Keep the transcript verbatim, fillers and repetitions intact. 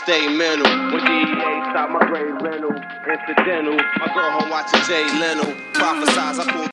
stay mental. When D E A stopped my grade rental, incidental. My girl home watching Jay Leno. Prophesize, I pull